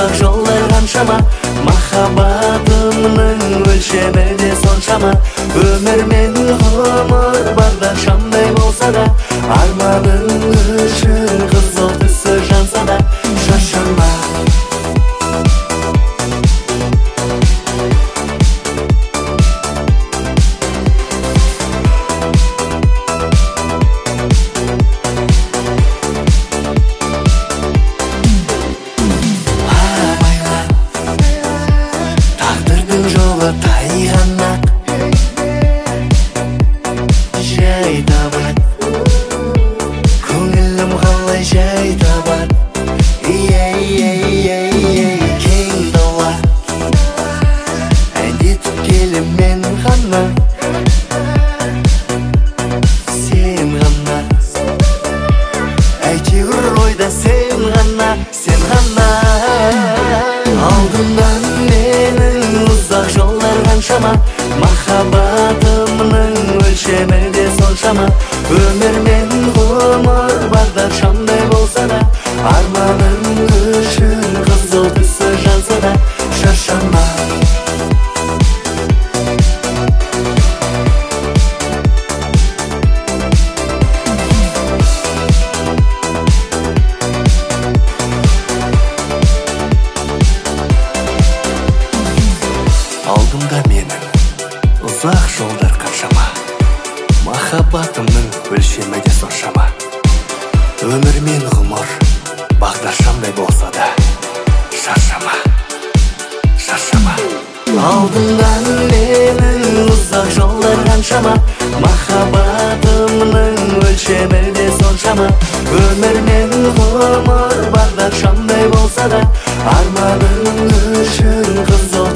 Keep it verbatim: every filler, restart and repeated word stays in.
uzak jollar qanchama, mahabbatımның өлшемі де соншама. Өмір мен ғұмыр барда шамдай болса да, арманың үшін қызыл түсі жанса да, шаршама. Тайғанна жай табат, көңілім қалай жай табат. Кең дала әндетіп келем мен ғана, сен ғана, әйтеуір ойда сен ғана, сен ғана. Алдымдан менің ұзақ жолдар қаншама, махаббатымның өлшемі де соншама. Өмір мен ғұмыр бағдар шамдай болса да, арманың үшін қызыл түсі жанса да, шаршама. Алдымда менің ұзақ жолдар қаншама, махаббатымның өлшемі де соншама. Өмір мен ғұмыр бағдаршамдай болса да, шаршама, шаршама. Алдымда менің ұзақ жолдар қаншама, махаббатымның өлшемі де соншама. Өмір мен ғұмыр бағдаршамдай болса да, арманың үшін қызыл